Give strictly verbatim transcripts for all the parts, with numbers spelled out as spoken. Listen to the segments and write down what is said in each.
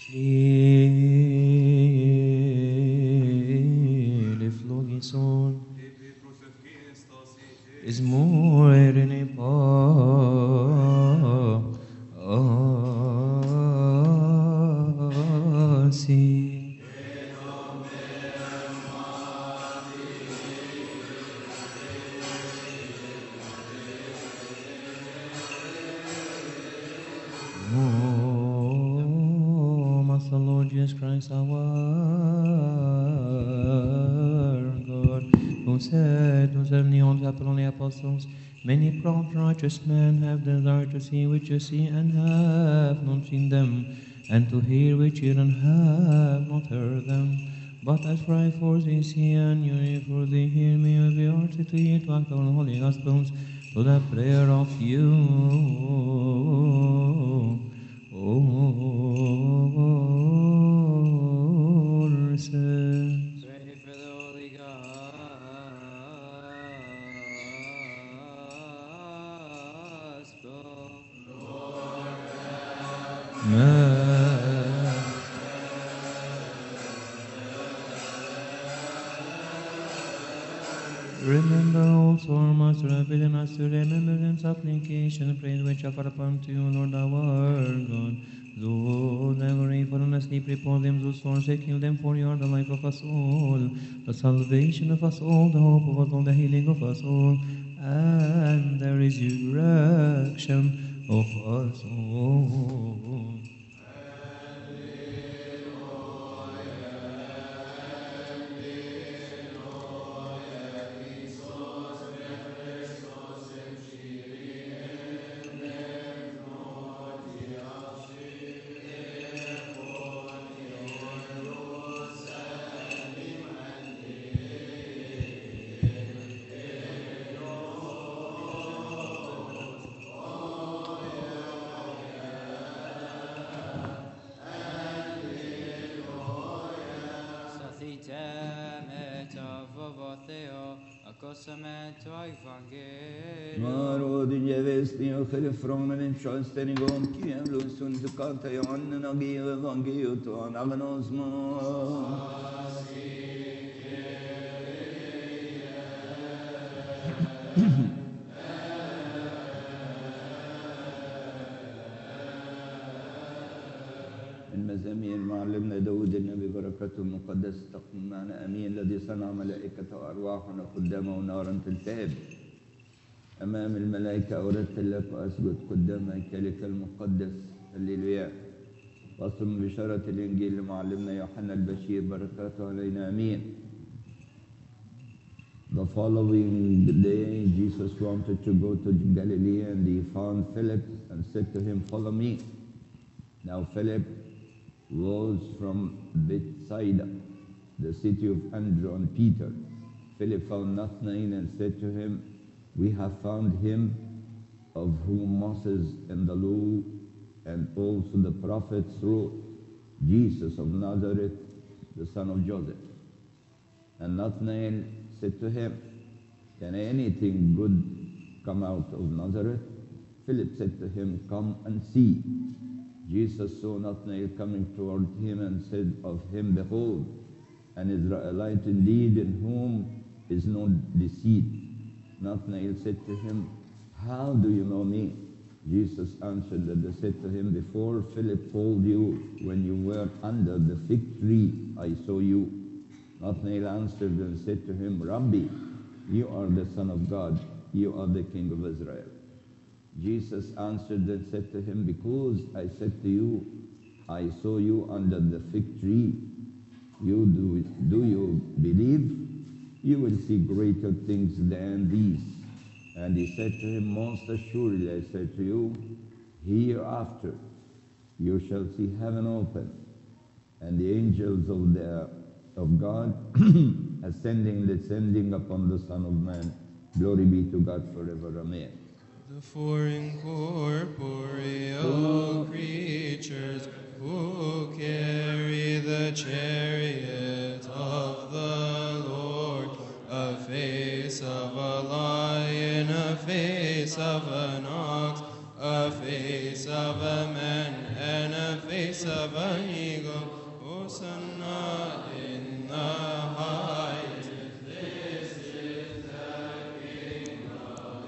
Leflogison is more in a pasi. Oh, Master Lord Jesus Christ, our God, who said to seventy on the apostles, many prompt righteous men have desired to see which you see and have not seen them, and to hear which you and have not heard them. But as for I foresee, see and you for they hear me will be hearty to hear to act on holy gospels, to the prayer of you. Oh, says. Pray for the Holy Gospel. Remember also our Master have bidden us to remember in supplication, praise which offer upon to you, Lord our God. Those ever fallen asleep, repose them, those forsaking them, for you are the life of us all, the salvation of us all, the hope of us all, the healing of us all, and the resurrection of us all. Marod Jevesti och Herifrån en tjänsten igång Kiemlus und Zukata Johannen och Geo Evangeliet och Anagnosmo. المزامير معلمنا داود النبي بركاته المقدسة تقوم معنا أمين الذي صنع ملائكة وأرواحنا قدامه نارا تلتهب أمام الملائكة أوردت لك وأسجد قدام هيكلك المقدس هللويا. وأصل بشارة الإنجيل لمعلمنا يوحنا البشير بركاته علينا أمين. The following day Jesus wanted to go to Galilee and he found Philip and said to him, follow me. Now Philip rose from Bethsaida, the city of Andrew and Peter. Philip found Nathanael and said to him, we have found him of whom Moses and the law and also the prophets wrote, Jesus of Nazareth, the son of Joseph. And Nathanael said to him, can anything good come out of Nazareth? Philip said to him, come and see. Jesus saw Nathanael coming toward him and said of him, behold, an Israelite indeed in whom is no deceit. Nathanael said to him, how do you know me? Jesus answered and said to him, before Philip called you, when you were under the fig tree, I saw you. Nathanael answered and said to him, Rabbi, you are the Son of God, you are the King of Israel. Jesus answered and said to him, because I said to you, I saw you under the fig tree, you do, do you believe? You will see greater things than these. And he said to him, most assuredly I say to you, hereafter you shall see heaven open, and the angels of the of God ascending, descending upon the Son of Man. Glory be to God forever. Amen. The four incorporeal creatures who carry the chariot of the Lord, a face of a lion, a face of an ox, a face of a man, and a face of a Benigo, Hosanna in the highest. This is the King of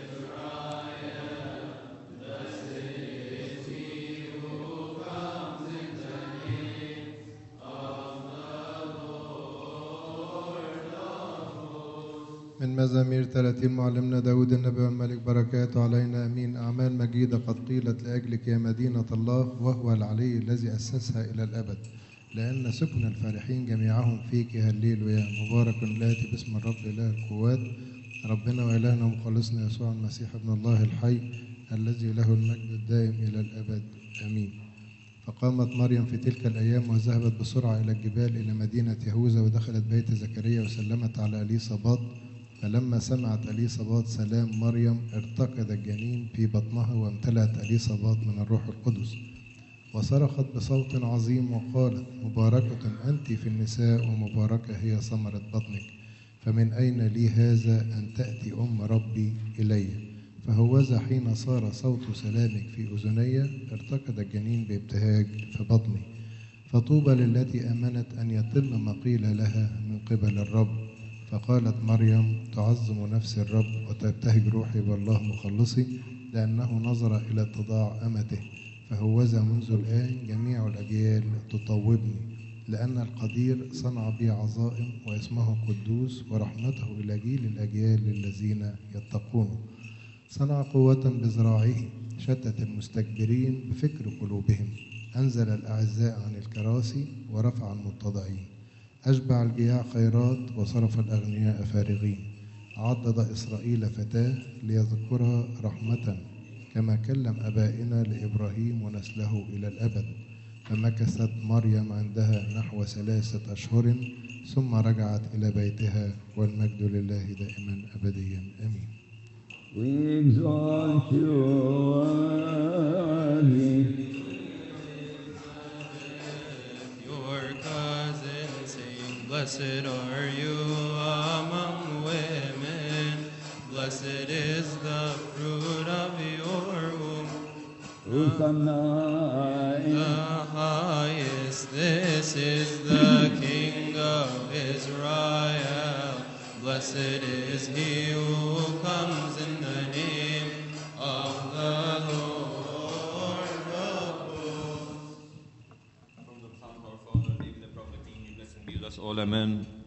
Israel. Blessed is he who comes in the name of the Lord of hosts. من مزامير ثلاثين معلمنا داود النبي والملك بركاته علينا أمين. أعمال مجيدة قد قيلت لأجلك يا مدينة الله، وهو العلي الذي أسسها إلى الأبد، لأن سكن الفارحين جميعهم فيك هللويا. مبارك الآتي باسم الرب إله القوات، ربنا وإلهنا ومخلصنا يسوع المسيح ابن الله الحي الذي له المجد الدائم إلى الأبد آمين. فقامت مريم في تلك الأيام وذهبت بسرعة إلى الجبال إلى مدينة يهوذا، ودخلت بيت زكريا وسلمت على إليصابات. فلما سمعت إليصابات سلام مريم ارتقد الجنين في بطنها، وامتلأت إليصابات من الروح القدس، وصرخت بصوت عظيم وقالت: مباركة أنت في النساء ومباركة هي ثمرة بطنك، فمن أين لي هذا أن تأتي أم ربي إلي؟ فهوذا حين صار صوت سلامك في أذني ارتقد الجنين بابتهاج في بطني. فطوبى للتي آمنت أن يتم ما قيل لها من قبل الرب. فقالت مريم: تعظم نفسي الرب وتبتهج روحي بالله مخلصي، لأنه نظر إلى اتضاع أمته. فهوذا منذ الآن جميع الأجيال تطوبني، لأن القدير صنع بي عظائم، واسمه قدوس، ورحمته إلى جيل الأجيال للذين يتقونه. صنع قوة بذراعه، شتت المستكبرين بفكر قلوبهم، أنزل الأعزاء عن الكراسي ورفع المتضعين. أشبع الجياع خيرات وصرف الأغنياء فارغين. عضد إسرائيل فتاة ليذكرها رحمة، كما كلم أبائنا لإبراهيم ونسله إلى الأبد. فمكثت مريم عندها نحو ثلاثة أشهر، ثم رجعت إلى بيتها، والمجد لله دائما أبديا آمين. We exalt you, worthy. Your cousin sing, blessed are you among women, blessed is the fruit of your womb. Hosanna in The highest, this is the King of Israel. Blessed is he who comes in the name of the Lord of hosts. From the Psalm of our Father David the prophet, King, blessing be with us all, amen.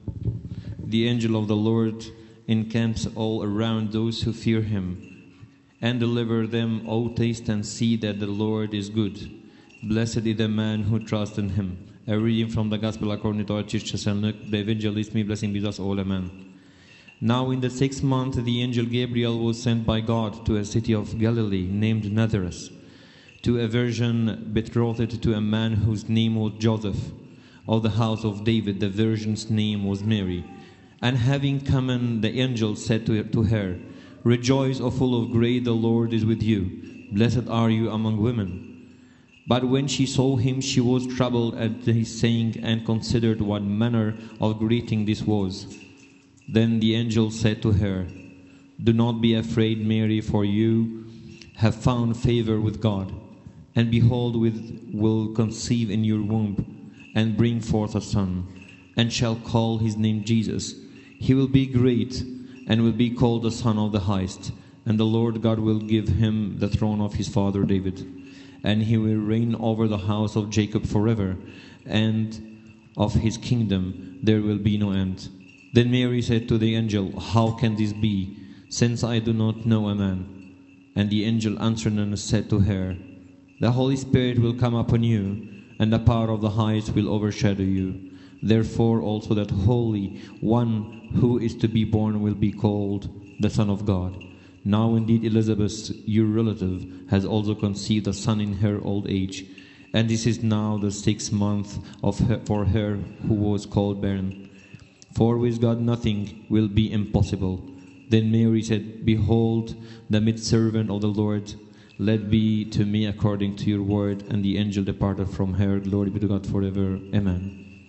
The angel of the Lord encamps all around those who fear him, and deliver them. O taste and see that the Lord is good. Blessed is the man who trusts in him. A reading from the Gospel according to our Church the evangelist, me blessing be with us all, amen. Now in the sixth month the angel Gabriel was sent by God to a city of Galilee named Nazareth, to a virgin betrothed to a man whose name was Joseph, of the house of David. The virgin's name was Mary. And having come in, the angel said to her, to her, Rejoice, O full of grace, the Lord is with you. Blessed are you among women. But when she saw him, she was troubled at his saying, and considered what manner of greeting this was. Then the angel said to her, Do not be afraid, Mary, for you have found favor with God. And behold, with will conceive in your womb, and bring forth a son, and shall call his name Jesus. He will be great, and will be called the Son of the Highest. And the Lord God will give him the throne of his father David, and he will reign over the house of Jacob forever, and of his kingdom there will be no end. Then Mary said to the angel, How can this be, since I do not know a man? And the angel answered and said to her, The Holy Spirit will come upon you, and the power of the highest will overshadow you. Therefore also that Holy One who is to be born will be called the Son of God. Now indeed Elizabeth, your relative, has also conceived a son in her old age, and this is now the sixth month of her, for her who was called barren. For with God nothing will be impossible. Then Mary said, Behold, the maidservant of the Lord, let be to me according to your word. And the angel departed from her. Glory be to God forever. Amen.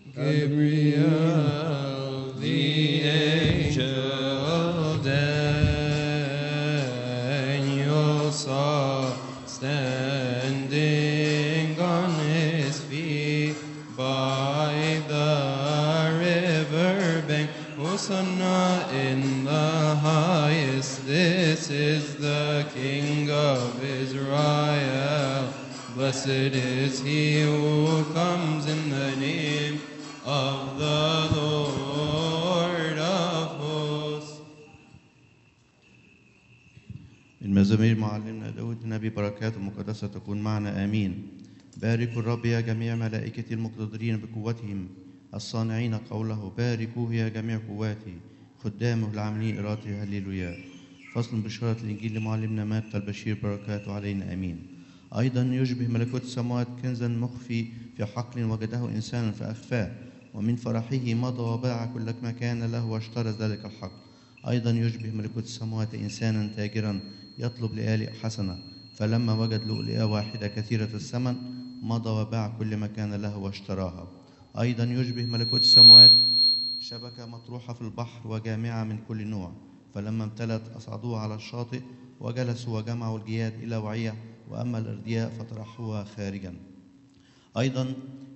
Gabriel, the angel Daniel saw standing on his feet, Hosanna in the highest. This is the King of Israel. Blessed is he who comes in the name of the Lord of hosts. من مزامير معلمنا داود النبي بركاته المقدسة تكون معنا آمين. باركوا الرب يا جميع ملائكته المقتدرين بقوتهم الصانعين قوله. باركوه يا جميع قواته خدامه العاملين إراته. هللويا. فصل بشارة الإنجيل لمعلمنا متى البشير بركاته علينا آمين. أيضا يشبه ملكوت السماوات كنزا مخفي في حقل وجده إنسان فأخفاه، ومن فرحه مضى وباع كل ما كان له واشترى ذلك الحق. أيضا يشبه ملكوت السماوات إنسانا تاجرا يطلب لآلئ حسنة، فلما وجد لؤلؤة واحدة كثيرة الثمن مضى وباع كل ما كان له واشتراها. أيضا يشبه ملكوت السماوات شبكة مطروحة في البحر وجامعة من كل نوع، فلما امتلت أصعدوها على الشاطئ وجلسوا وجمعوا الجياد إلى وعية، وأما الأردياء فطرحوها خارجا. أيضا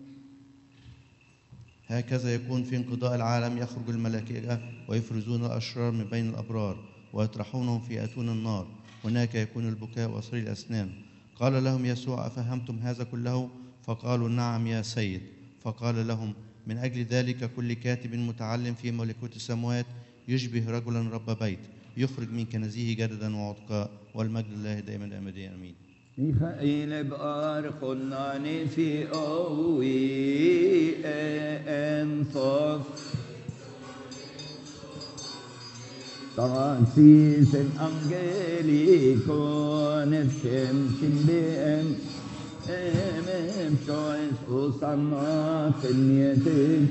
هكذا يكون في انقضاء العالم، يخرج الملائكة ويفرزون الأشرار من بين الأبرار ويطرحونهم في أتون النار، هناك يكون البكاء وصرير الأسنان. قال لهم يسوع أفهمتم هذا كله؟ فقالوا نعم يا سيد. فقال لهم من أجل ذلك كل كاتب متعلم في ملكوت السماوات يشبه رجلا رب بيت يخرج من كنزه جددا وعتقاء، والمجد لله دائما أبديا آمين. ميخائيل بأرخناني في أوي أنفاس ترانسيس أنجليكون فشم شمبئن أمم شويس وصنع في النيتين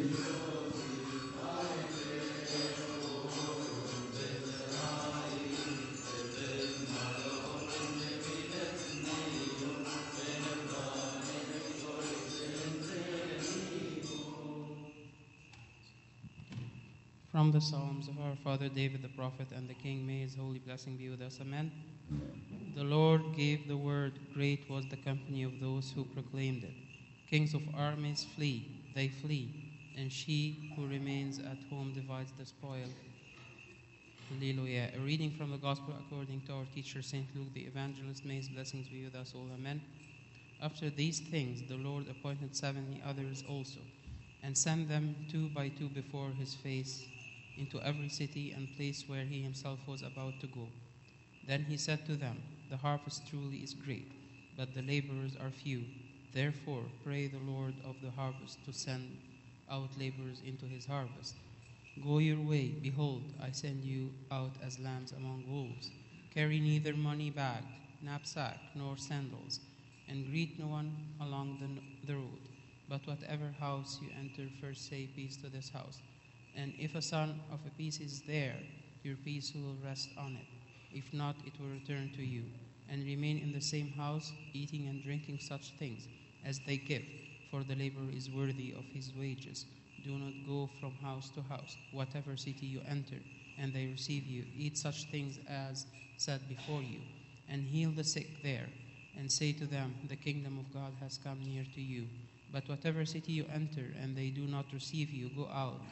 From the Psalms of our father David the prophet and the king, may his holy blessing be with us. Amen. The Lord gave the word, great was the company of those who proclaimed it. Kings of armies flee, they flee, and she who remains at home divides the spoil. Hallelujah. A reading from the Gospel according to our teacher Saint Luke the Evangelist. May his blessings be with us all. Amen. After these things, the Lord appointed seventy others also, and sent them two by two before his face into every city and place where he himself was about to go. Then he said to them, the harvest truly is great, but the laborers are few. Therefore pray the Lord of the harvest to send out laborers into his harvest. Go your way, behold, I send you out as lambs among wolves. Carry neither money bag, knapsack, nor sandals, and greet no one along the, the road. But whatever house you enter, first say peace to this house. And if a son of a piece is there, your peace will rest on it. If not, it will return to you. And remain in the same house, eating and drinking such things as they give, for the laborer is worthy of his wages. Do not go from house to house. Whatever city you enter, and they receive you, eat such things as set before you, and heal the sick there, and say to them, the kingdom of God has come near to you. But whatever city you enter, and they do not receive you, go out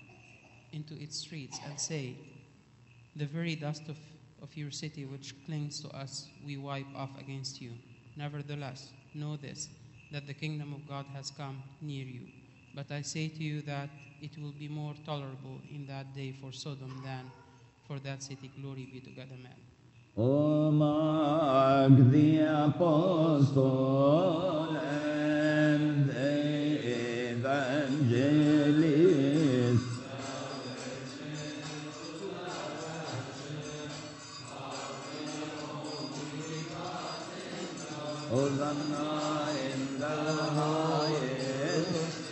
into its streets and say, the very dust of, of your city which clings to us we wipe off against you. Nevertheless, know this, that the kingdom of God has come near you. But I say to you that it will be more tolerable in that day for Sodom than for that city. Glory be to God. Amen. O mark the apostle and the evangelist, Hosanna in the highest.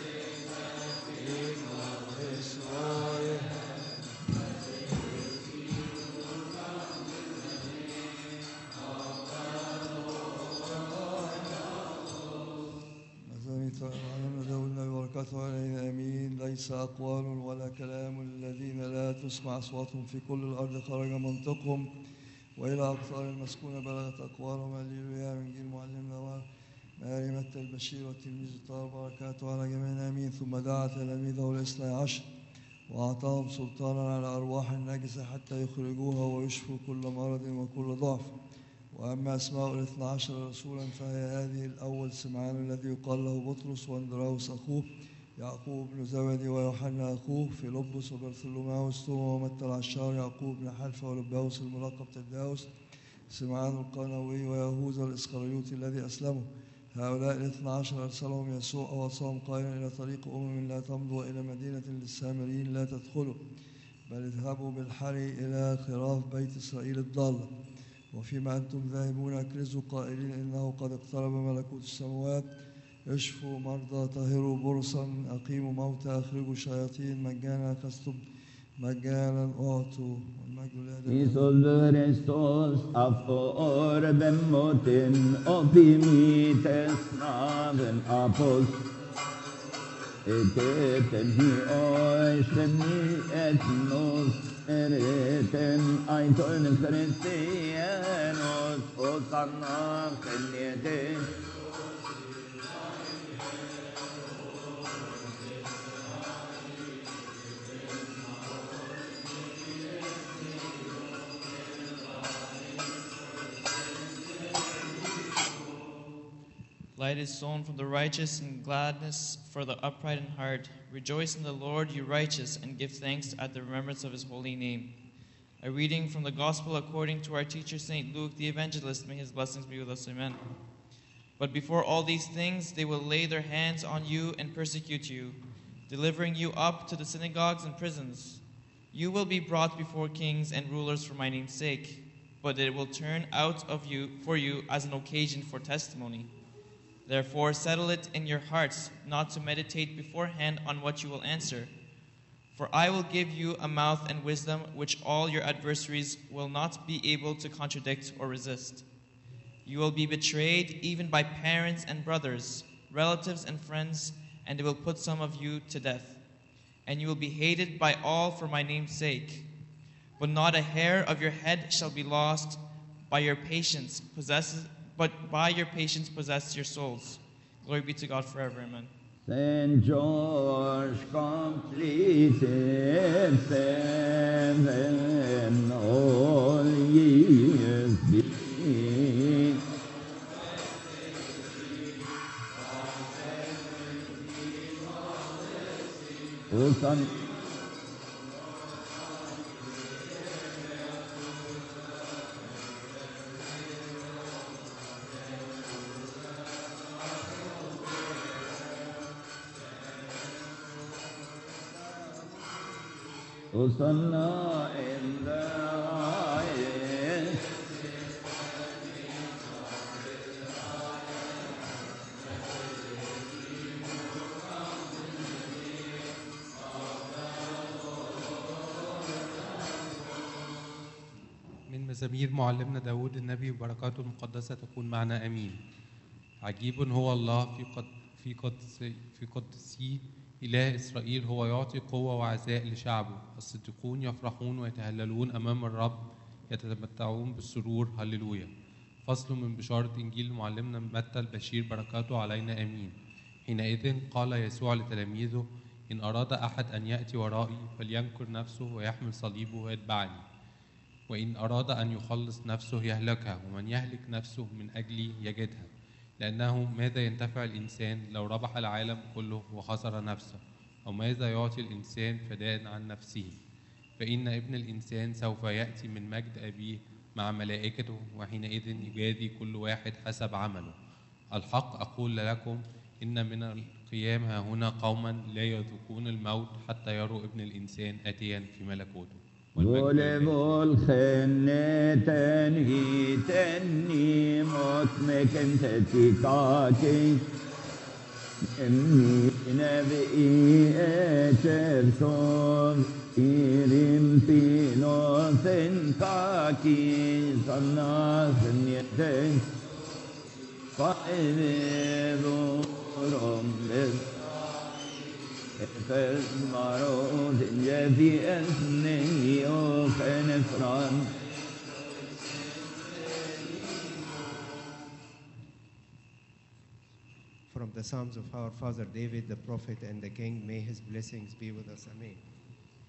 آمين. ليس أقوال ولا كلام الذين لا تسمع أصواتهم في كل الأرض خرج منطقهم، وإلى أقطار المسكونة بلغت أقوالهم. هللويا. من جيل معلمنا ماري متى البشير والتلميذ الطاهر بركاته على جميعنا آمين. ثم دعا تلاميذه الاثني عشر وأعطاهم سلطانا على أرواح النجسة حتى يخرجوها ويشفوا كل مرض وكل ضعف. وأما أسماء الاثنى عشر رسولا فهي هذه: الأول سمعان الذي يقال له بطرس، واندراوس أخوه، يعقوب بن زبدي ويوحنا أخوه، فيلبس وبرثولوماوس، توما ومتى العشار، يعقوب بن حلفة ولباوس الملقب تداوس، سمعان القنوي، ويهوذا الإسخريوطي الذي أسلمه. هؤلاء الاثنى عشر أرسلهم يسوع ووصاهم قائلا: إلى طريق أمم لا تمضوا، وإلى مدينة للسامريين لا تدخلوا، بل اذهبوا بالحري إلى خراف بيت إسرائيل الضالة. وفيما أنتم ذاهبون اكرزوا قائلين: إنه قد اقترب ملكوت السماوات. اشفوا مرضى، طهروا برصا، أقيموا موتى، أخرجوا شياطين، مجانا أخذتم مجانا أعطوا. والمجد لله. Jesus Kristus affor bemoten opimites naven apos eteten hi oisemi etnos ereten aiton Christianos osanna keneten. Light is sown from the righteous, and gladness for the upright in heart. Rejoice in the Lord, you righteous, and give thanks at the remembrance of his holy name. A reading from the Gospel according to our teacher Saint Luke the Evangelist. May his blessings be with us. Amen. But before all these things, they will lay their hands on you and persecute you, delivering you up to the synagogues and prisons. You will be brought before kings and rulers for my name's sake, but it will turn out of you for you as an occasion for testimony. Therefore, settle it in your hearts, not to meditate beforehand on what you will answer. For I will give you a mouth and wisdom which all your adversaries will not be able to contradict or resist. You will be betrayed even by parents and brothers, relatives and friends, and they will put some of you to death. And you will be hated by all for my name's sake. But not a hair of your head shall be lost. By your patience possesses But by your patience possess your souls. Glory be to God forever. Amen. Saint George completed seven all years be. O Son, Hosanna in the highest. من مزامير معلمنا داود النبي وبركاته المقدسة تكون معنا أمين. عجيب هو الله في قد في قدس في قدسه، إله إسرائيل هو يعطي قوة وعزاء لشعبه. الصديقون يفرحون ويتهللون أمام الرب، يتمتعون بالسرور. هللويا. فصل من بشارة إنجيل معلمنا متى البشير بركاته علينا آمين. حينئذ قال يسوع لتلاميذه: إن أراد أحد أن يأتي ورائي فلينكر نفسه ويحمل صليبه ويتبعني. وإن أراد أن يخلص نفسه يهلكها، ومن يهلك نفسه من أجلي يجدها. لأنه ماذا ينتفع الإنسان لو ربح العالم كله وخسر نفسه؟ أو ماذا يعطي الإنسان فداء عن نفسه؟ فإن ابن الإنسان سوف يأتي من مجد أبيه مع ملائكته، وحينئذ يجازي كل واحد حسب عمله. الحق أقول لكم إن من القيام ها هنا قوما لا يذوقون الموت حتى يروا ابن الإنسان آتيا في ملكوته. Volevol khenneten hitenni motmeken tetikaki emni nevi echerson irim pinosen kaki sannasen yeten faiverum bez فالمعروض الذي أثني وخنفران. From the Psalms of our father David, the prophet and the king, may his blessings be with us. Amen.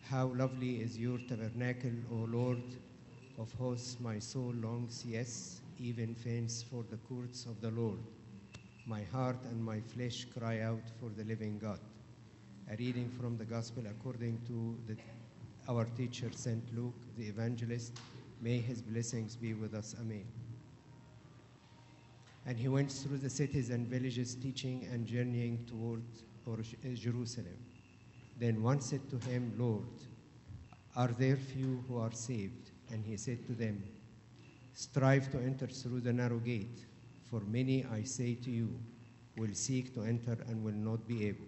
How lovely is your tabernacle, O Lord of hosts. My soul longs, yes, even faints for the courts of the Lord. My heart and my flesh cry out for the living God. A reading from the Gospel according to the, our teacher, Saint Luke, the evangelist. May his blessings be with us. Amen. And he went through the cities and villages, teaching and journeying toward Jerusalem. Then one said to him, Lord, are there few who are saved? And he said to them, strive to enter through the narrow gate, for many, I say to you, will seek to enter and will not be able.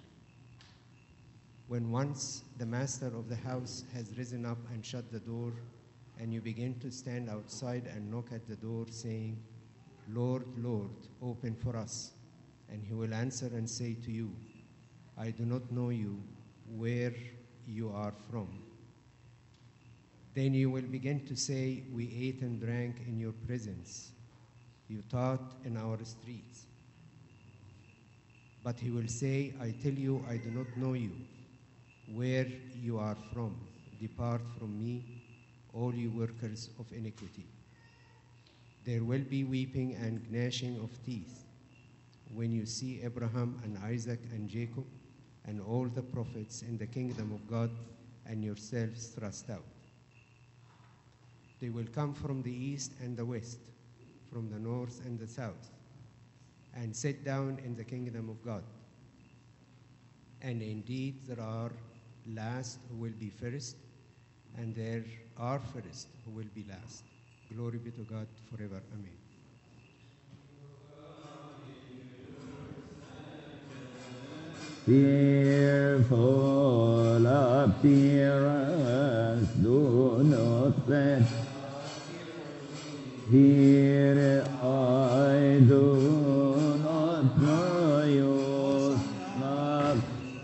When once the master of the house has risen up and shut the door, and you begin to stand outside and knock at the door, saying, Lord, Lord, open for us. And he will answer and say to you, I do not know you, where you are from. Then you will begin to say, we ate and drank in your presence. You taught in our streets. But he will say, I tell you, I do not know you, where you are from. Depart from me, all you workers of iniquity. There will be weeping and gnashing of teeth when you see Abraham and Isaac and Jacob and all the prophets in the kingdom of God, and yourselves thrust out. They will come from the east and the west, from the north and the south, and sit down in the kingdom of God. And indeed there are last who will be first, and there are first who will be last. Glory be to God forever. Amen. Fearful appearance, do not fret. Here I do not know you, not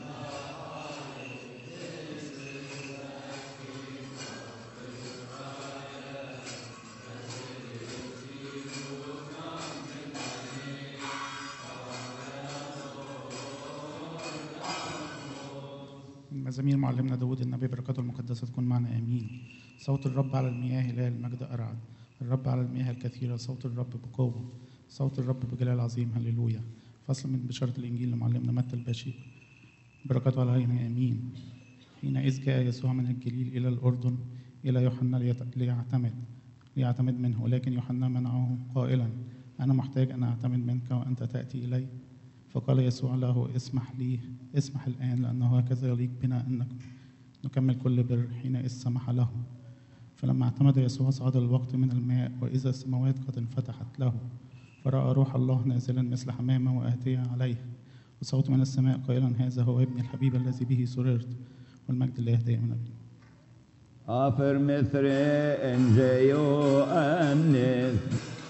مزامير معلمنا داود النبي بركاته المقدسة تكون معنا آمين. صوت الرب على المياه إله المجد أرعد. الرب على المياه الكثيرة، صوت الرب بقوة، صوت الرب بجلال عظيم. هللويا. فصل من بشارة الإنجيل لمعلمنا متى البشير بركاته علينا آمين. حينئذ جاء يسوع من الجليل إلى الأردن إلى يوحنا ليعتمد ليعتمد منه، ولكن يوحنا منعه قائلا أنا محتاج أن أعتمد منك وأنت تأتي إلي. فقال يسوع له اسمح لي اسمح الآن، لأنه هكذا يليق بنا أن نكمل كل بر. حينئذ سمح له. فلما اعتمد يسوع صعد الوقت من الماء، وإذا السماوات قد انفتحت له، فرأى روح الله نازلا مثل حمامة وآتيا عليه، وصوت من السماء قائلا هذا هو ابن الحبيب الذي به سررت. والمجد لله دائما أبدا. Afer mithre enjeyo amnes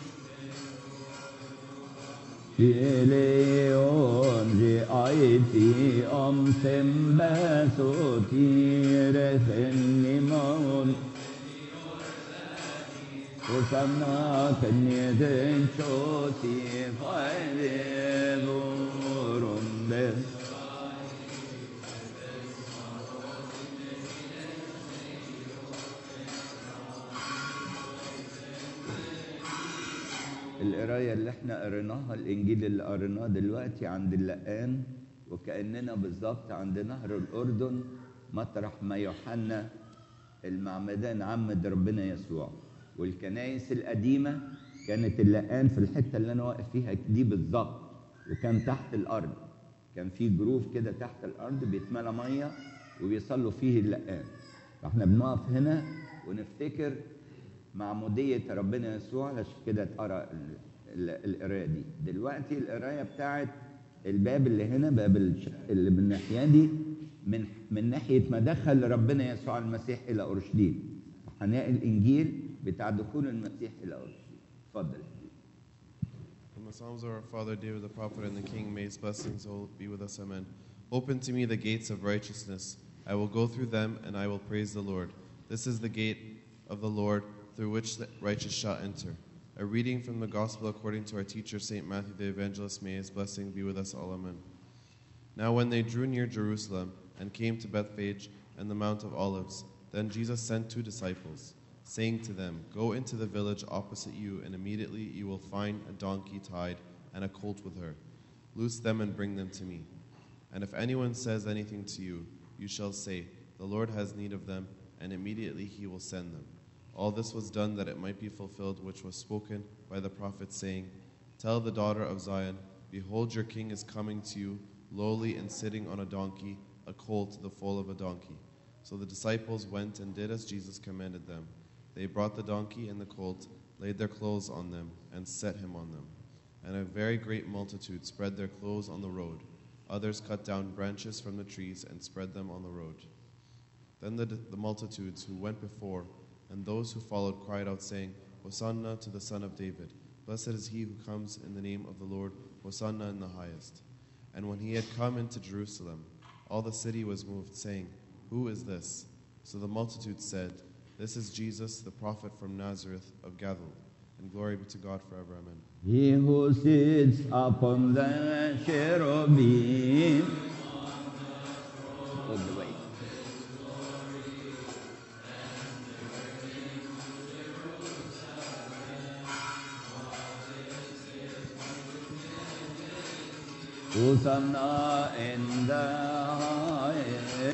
Leon je aiti om sembaso tire senimon Hosanna kenyeden choti fayde vorunde القراية اللي احنا قريناها، الإنجيل اللي قريناه دلوقتي عند اللقان، وكأننا بالظبط عند نهر الأردن مطرح ما يوحنا المعمدان عمد ربنا يسوع. والكنائس القديمة كانت اللقان في الحتة اللي أنا واقف فيها دي بالظبط، وكان تحت الأرض، كان في جروف كده تحت الأرض بيتملى مية وبيصلوا فيه اللقان. فاحنا بنقف هنا ونفتكر معمودية ربنا يسوع، عشان كده تقرا القرايه دي. دلوقتي القرايه بتاعت الباب اللي هنا، باب اللي من الناحيه دي، من من ناحيه ما دخل ربنا يسوع المسيح الى اورشليم. هنلاقي الانجيل بتاع دخول المسيح الى اورشليم. اتفضل. From the Psalms of our father David the prophet and the king, may his blessings be with us. Amen. Open to me the gates of righteousness. I will go through them and I will praise the Lord. This is the gate of the Lord, through which the righteous shall enter. A reading from the Gospel according to our teacher, Saint Matthew the Evangelist. May his blessing be with us all. Amen. Now when they drew near Jerusalem and came to Bethphage and the Mount of Olives. Then Jesus sent two disciples, saying to them, "Go into the village opposite you, and immediately you will find a donkey tied and a colt with her. Loose them and bring them to me. And if anyone says anything to you, you shall say, 'The Lord has need of them,' and immediately he will send them." All this was done that it might be fulfilled which was spoken by the prophet, saying, "Tell the daughter of Zion, behold, your king is coming to you, lowly and sitting on a donkey, a colt, the foal of a donkey." So the disciples went and did as Jesus commanded them. They brought the donkey and the colt, laid their clothes on them, and set him on them. And a very great multitude spread their clothes on the road. Others cut down branches from the trees and spread them on the road. Then the, the multitudes who went before and those who followed cried out, saying, "Hosanna to the Son of David. Blessed is he who comes in the name of the Lord. Hosanna in the highest." And when he had come into Jerusalem, all the city was moved, saying, "Who is this?" So the multitude said, "This is Jesus, the prophet from Nazareth of Galilee." And glory be to God forever. Amen. He who sits upon the cherubim. All the way. Hosanna in the highest.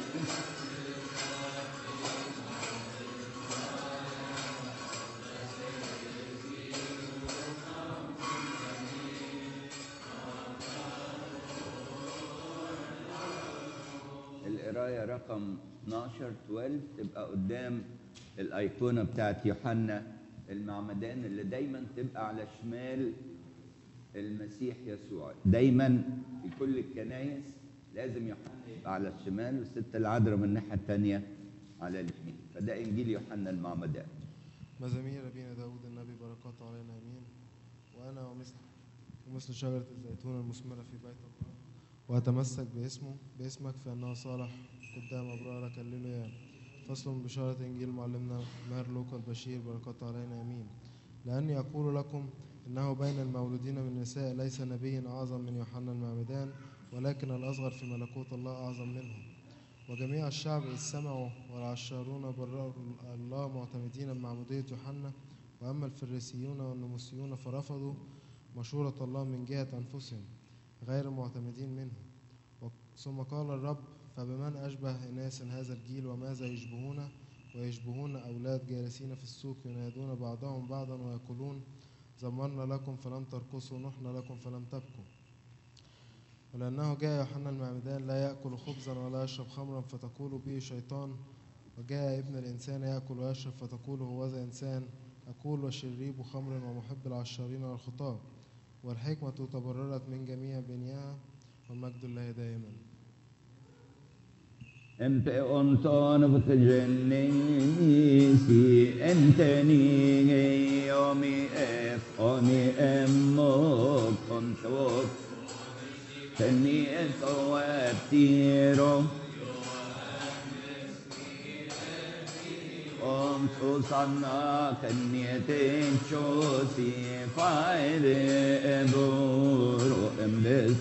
القراية رقم اثناشر اثناشر تبقى قدام الأيقونة بتاعت يوحنا المعمدان اللي دايما تبقى على شمال المسيح يسوع. دايما في كل الكنايس لازم يوحنا يبقى على الشمال والستة العذراء من الناحية الثانية على اليمين. فده إنجيل يوحنا المعمدان. مزامير أبينا داود النبي بركاته علينا آمين. وأنا ومثل ومثل شجرة الزيتون المثمرة في بيت الله وأتمسك باسمه باسمك فإنه صالح قدام أبرارك. هللويا. فصل من بشارة إنجيل معلمنا ماهر لوقا البشير بركاته علينا آمين. لأني أقول لكم إنه بين المولودين من النساء ليس نبي أعظم من يوحنا المعمدان، ولكن الأصغر في ملكوت الله أعظم منه. وجميع الشعب إذ سمعوا والعشارون برأوا الله معتمدين بمعمودية يوحنا، وأما الفريسيون والناموسيون فرفضوا مشورة الله من جهة أنفسهم غير معتمدين منه. ثم قال الرب: فبمن أشبه إناس هذا الجيل وماذا يشبهون؟ ويشبهون أولاد جالسين في السوق ينادون بعضهم بعضا ويقولون: زمرنا لكم فلم ترقصوا، نحن لكم فلم تبكوا. ولأنه جاء يوحنا المعمدان لا يأكل خبزا ولا يشرب خمرا فتقول به شيطان، وجاء ابن الإنسان يأكل ويشرب فتقول هوذا إنسان أكول وشريب خمر ومحب العشارين والخطاب. والحكمة تبررت من جميع بنيها، والمجد لله دائما. امpe onton vkjenisi enteni yomi ef oni emmok ontok teni etowatiro om susanna kennietin chosi faide eburo embes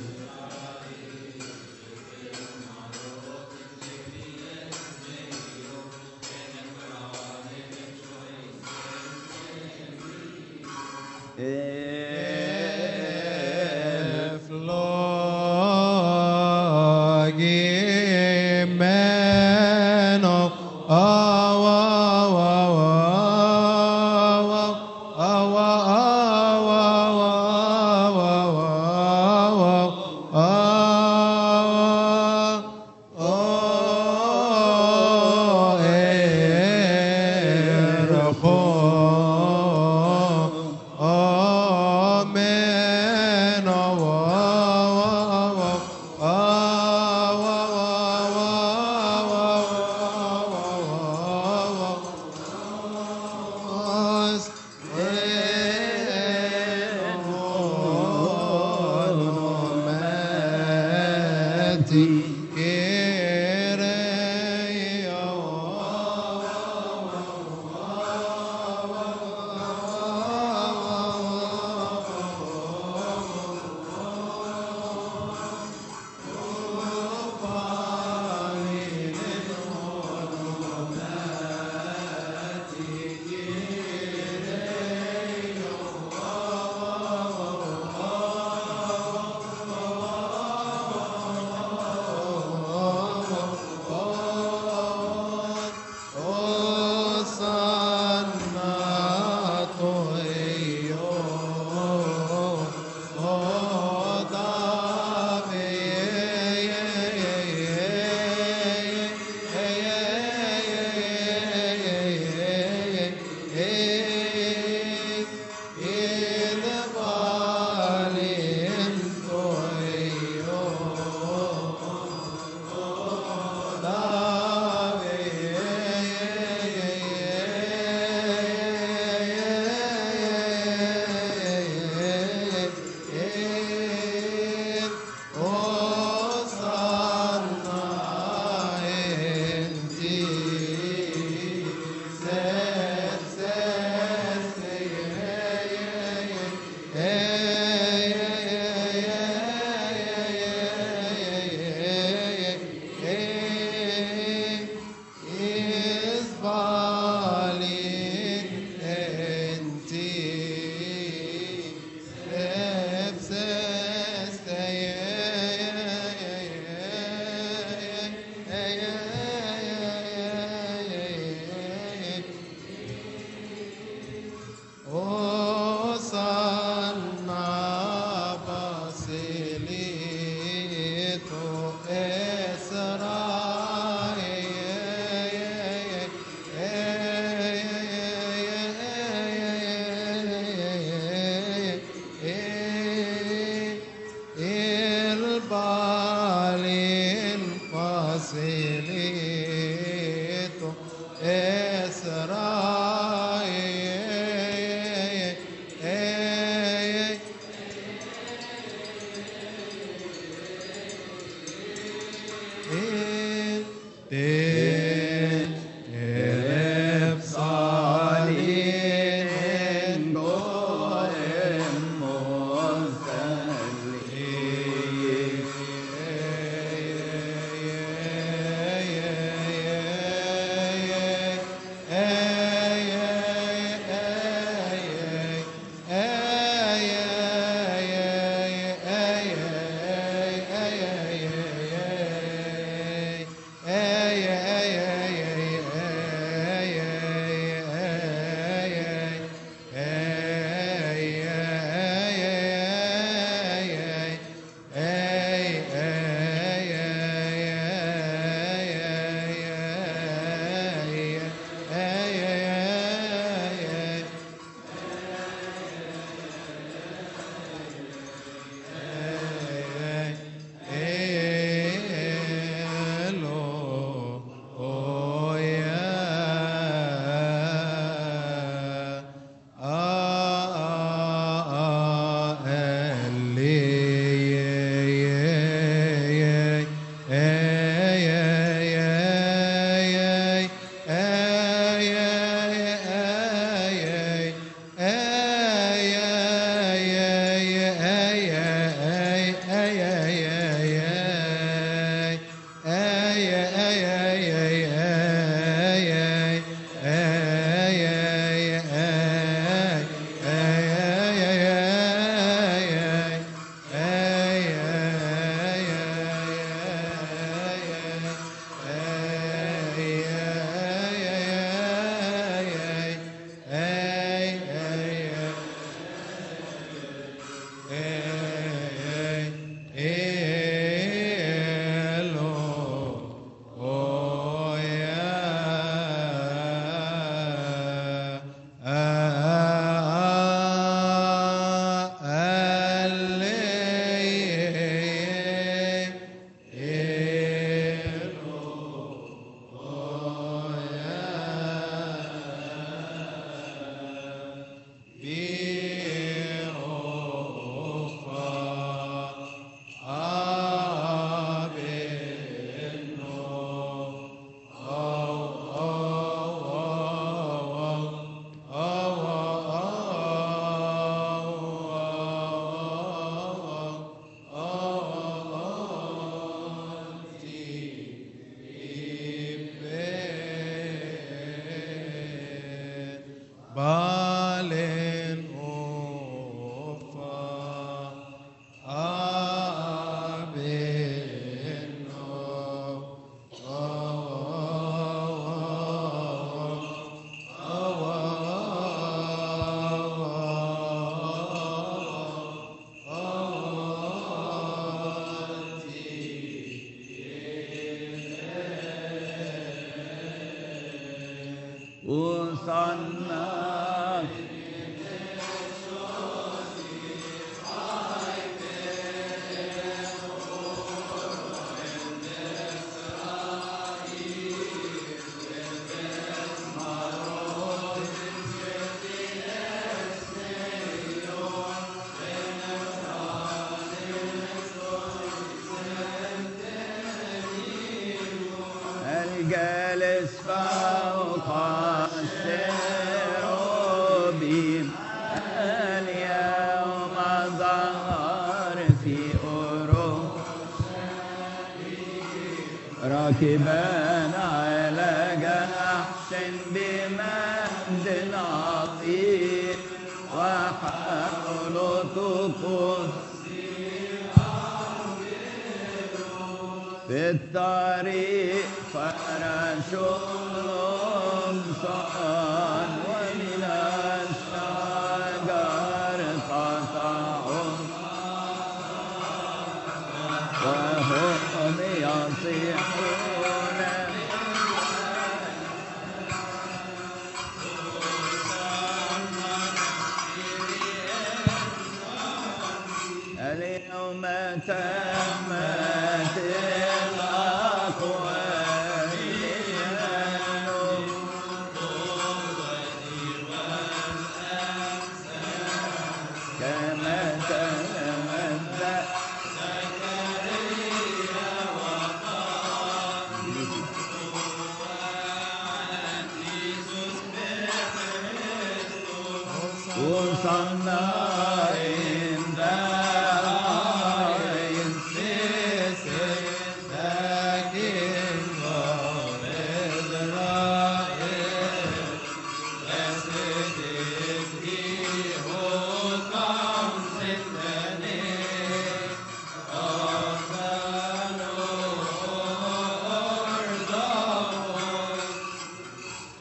Balin facilito Israel. الجالس فوق الشروبيم اليوم ظهر في أورشليم راكبا على جحش بمجد عظيم وحوله طقوس في الطريق فرش القمصان ومن الشجر قطعوا وهم يصيحون اليوم تم Hosanna in the highest. This is the King of Israel. Blessed is he who comes in the name of the Lord of hosts.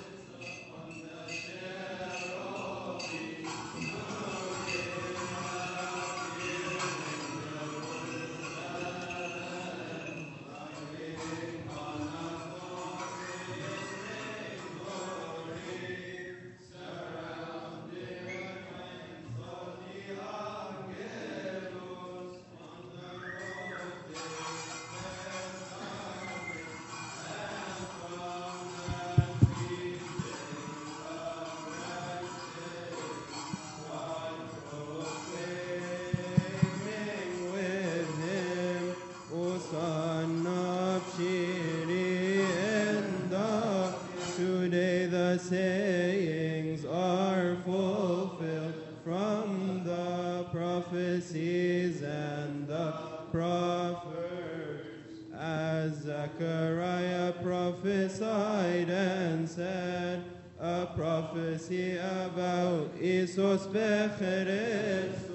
With him, O son of Shiri, and the- today the sayings are fulfilled from the prophecies and the prophets, as Zechariah prophesied and said, a prophecy about Isos Bechristos.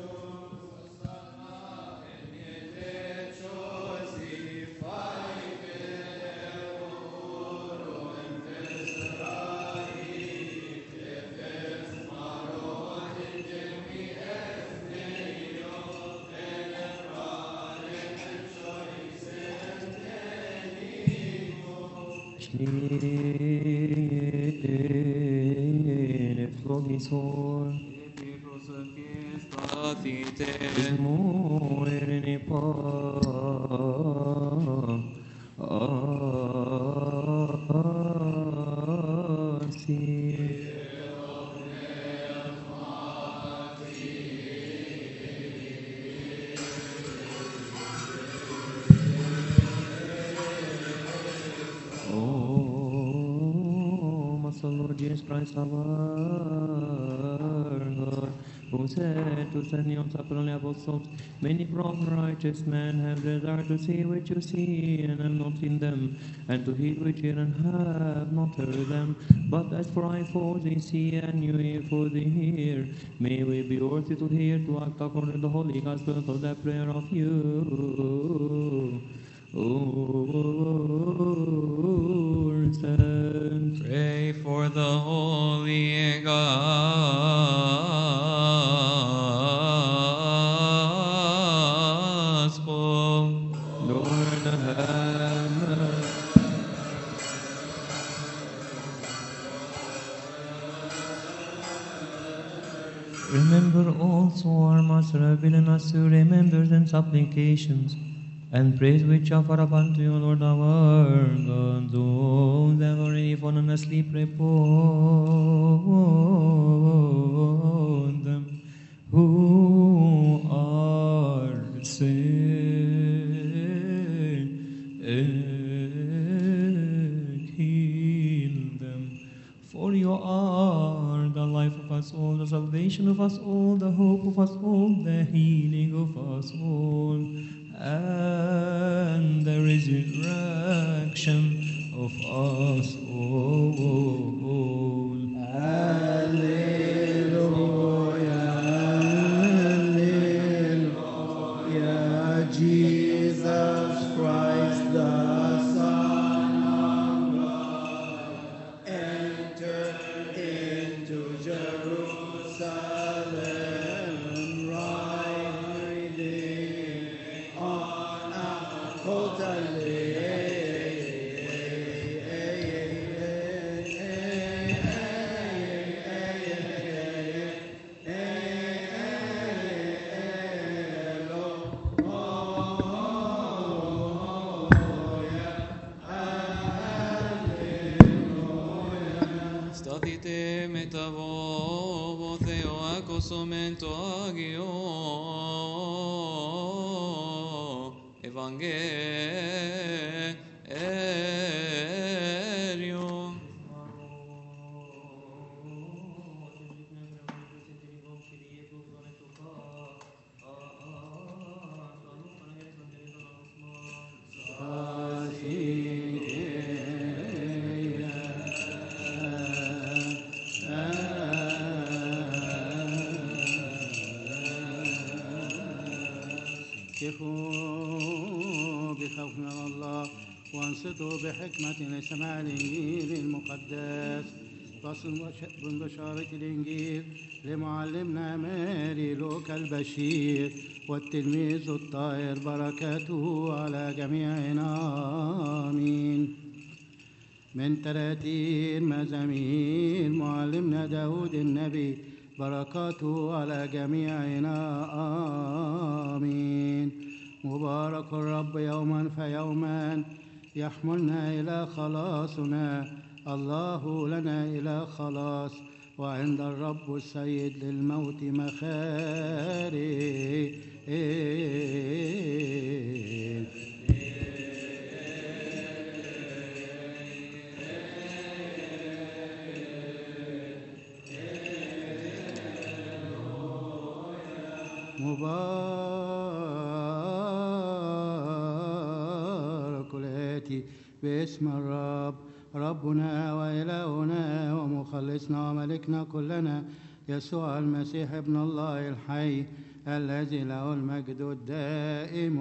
Flogison, Ismoirene pa, asi. Oh, Master Lord Jesus Christ, our God, who said to send you on the apostles, many proud righteous men have desired to see what you see and have not seen them, and to hear what you hear and have not heard them. But as for I for they see and you hear for they hear, may we be worthy to hear, to act according to the holy gospel of the prayer of you. O saints, Pray for the Holy Gospel. Lord, have mercy. Remember also our Master have bidden us to remember them supplications and praise which offer up unto you, Lord our God, those that have already fallen asleep, repose them who are sick, heal them. For you are the life of us all, the salvation of us all, the hope of us all, the healing of us all, and the resurrection of us all. Alleluia, Alleluia, Jesus Christ, the Son of God, entered into Jerusalem, riding on a colt Statite metavo theo acosomento agio evangelio. كفوا بخوف من الله وانصتوا بحكمة لسماع الإنجيل المقدس. فصل من بشارة الإنجيل لمعلمنا ماري لوكا البشير والتلميذ الطاهر بركاته على جميعنا آمين. من تراتير مزامير معلمنا داود النبي بركاته على جميعنا آمين. مبارك الرب يوما فيوما يحملنا إلى خلاصنا، الله لنا إلى خلاص، وعند الرب السيد للموت مخارج. مبارك الآتي باسم الرب ربنا وإلهنا ومخلصنا وملكنا كلنا يسوع المسيح ابن الله الحي الذي له المجد الدائم.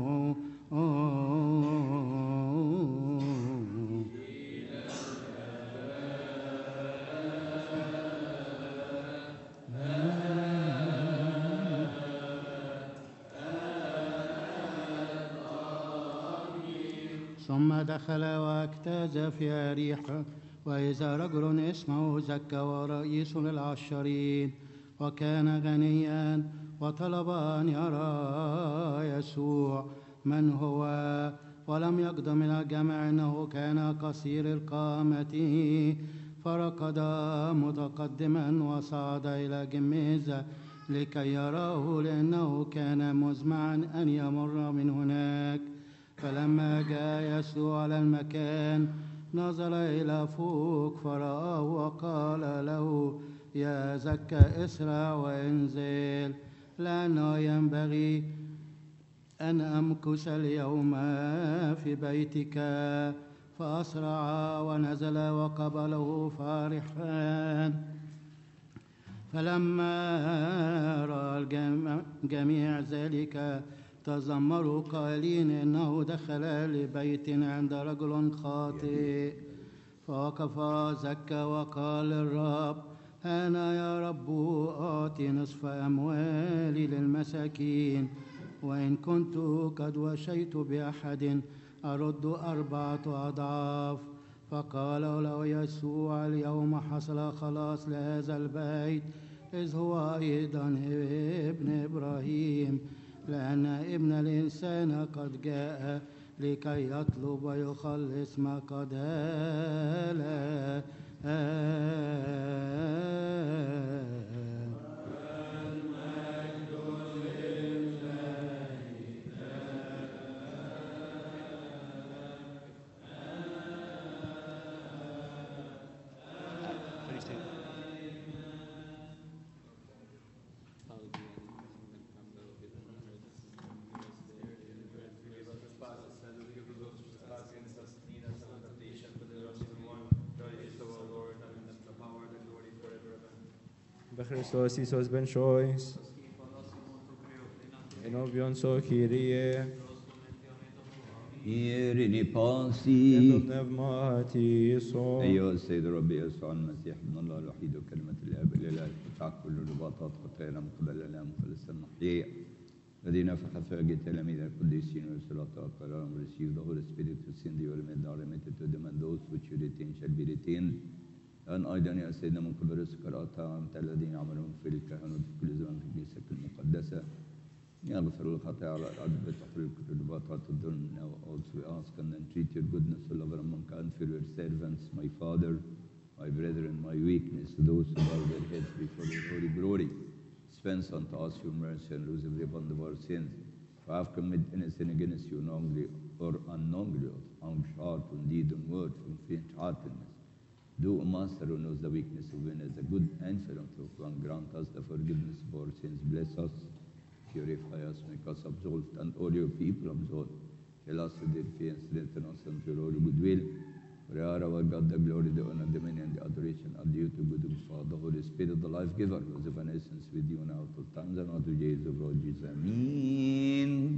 ثم دخل واجتاز في أريحة، وإذا رجل اسمه زكا رئيس للعشرين وكان غنيا، وطلب أن يرى يسوع من هو، ولم يقدم إلى الجمع إنه كان قصير القامة، فركض متقدما وصعد إلى جميزة لكي يراه، لأنه كان مزمعا أن يمر من هناك. فلما جاء يسوع على المكان نظر إلى فوق فرآه وقال له يا زكا اسرع وانزل، لأنه ينبغي أن أمكث اليوم في بيتك. فأسرع ونزل وقبله فرحا. فلما رأى الجميع ذلك تذمروا قائلين إنه دخل لبيت عند رجل خاطئ. فوقف زكا وقال للرب أنا يا رب أعطي نصف أموالي للمساكين، وإن كنت قد وشيت بأحد أرد أربعة أضعاف. فقال له يسوع اليوم حصل خلاص لهذا البيت، إذ هو أيضا ابن إبراهيم، لأن ابن الإنسان قد جاء لكي يطلب ويخلص ما قد هلك. Christos Isos ben choice. Enovion so Kyrie. إيرني باسي نبماتي صوم. أيها السيد ربي يسوع المسيح ابن الله الوحيد وكلمة الآب الإله تسع كل الرباطات خطايانا من قبل الآن مخلص المحيي الذي نفخ في تلاميذ القديسين والصلاة والقرار receive the Holy Spirit to send you and are remitted to them and those which you retain shall be retained. أن أيضا يا سيدنا من قبل السكرات أنت الذين يعملون في الكهنوت في كل زمان في كنيستك المقدسة يغفر الخطايا على الأرض بتحرير كل الرباطات الظلم. Now also we ask and entreat your goodness to love and mankind for your servants, my Father, my brethren, my weakness, those who bow their heads before your holy glory. Dispense unto us your mercy and lose every bond of our sins. For I have committed any sin against you knowingly or unknowingly, of tongue, heart, and deed, and word, from faint-heartedness. Do, O Master, who knows the weakness of men, as a good answer unto one, grant us the forgiveness of our sins. Bless us, purify us, make us absolved, and all your people absolved. Fill us with their faith, strengthen us unto your holy goodwill. We are our God, the glory, the honor, the dominion, the adoration are due to God the Father, Holy Spirit, the life giver, who is of an essence with you now for times and all the days of Lord Jesus. Amen.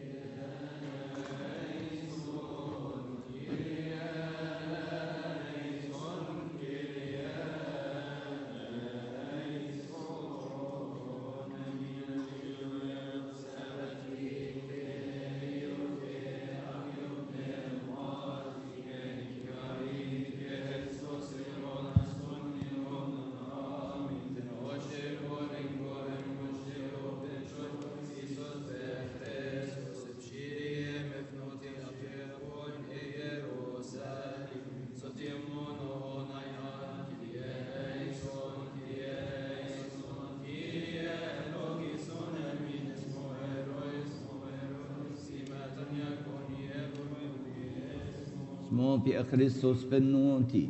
Smopi a Christus pennuti.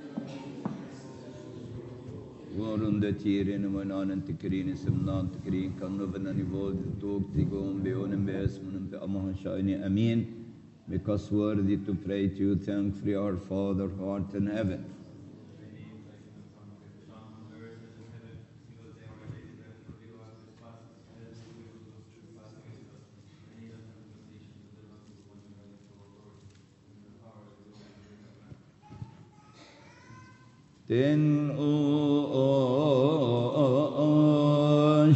Waarom dat hier in mijn aan te krijgen is om naam te krijgen kan we naar niveau toog te gaan bij ons best men bij allemaal shine amen because worthy to pray to you thank for our Father who art in heaven. Ten osh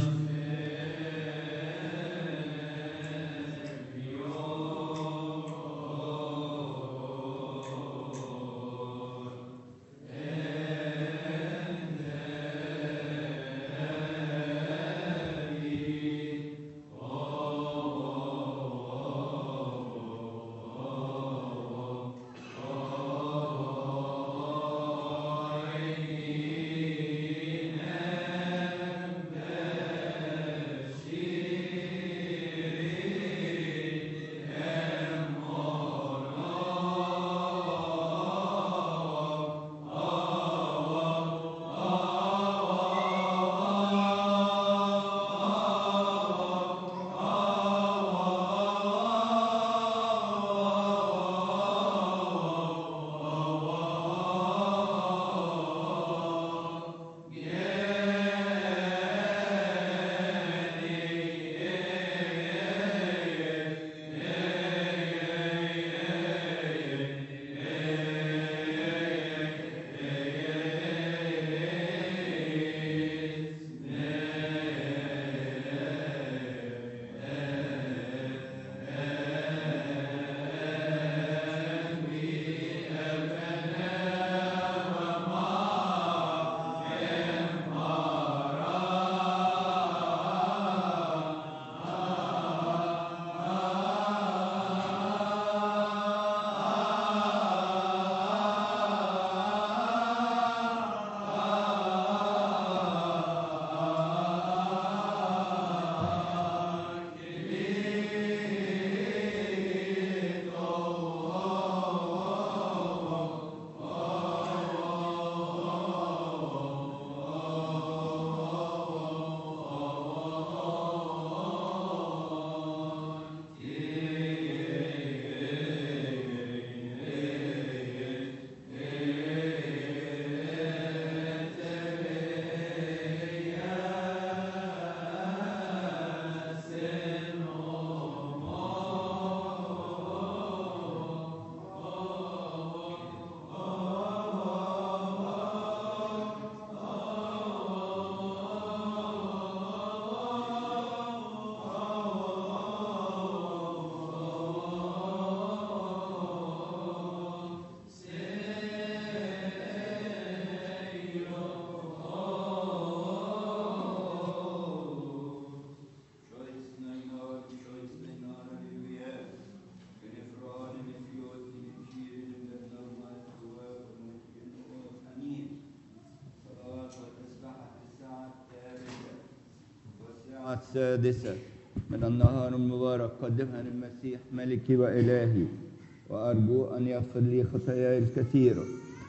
السادسة من النهار المبارك قدمها للمسيح ملكي وإلهي وأرجو أن يغفر لي خطاياي الكثيرة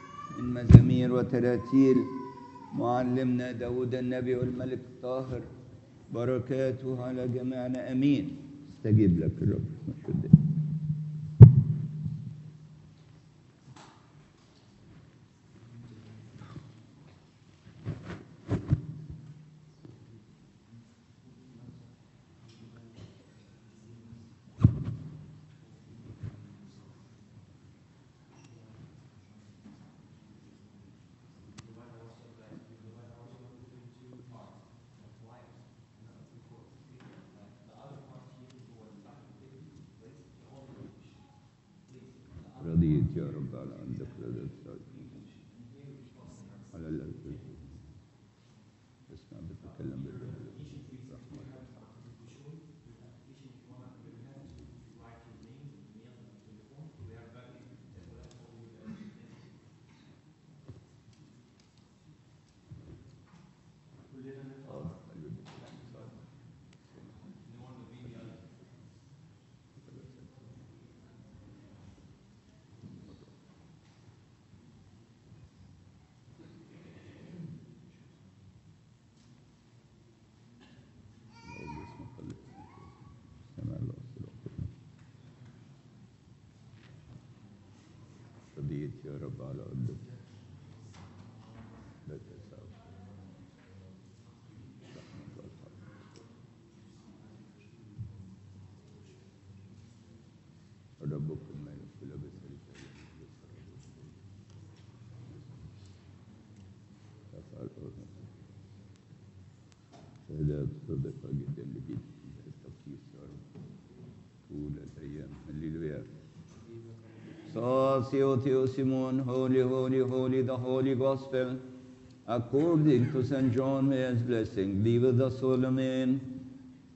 من مزامير وتراتيل معلمنا داود النبي والملك الطاهر بركاته على جميعنا أمين. استجيب لك الرب. رضيت يا رب على عندك رضا على الأرض اسمع بتكلم بالرحمة رضيت يا رب على عندك لا تساوي ربك ما يغفل بسرك تفعل شهادات صدقة جدا لبيت التقديس يا رب طول الأيام هللويا. So, Theo Simon, holy, holy, holy, the Holy Gospel, according to Saint John, may his blessing be with us all, amen.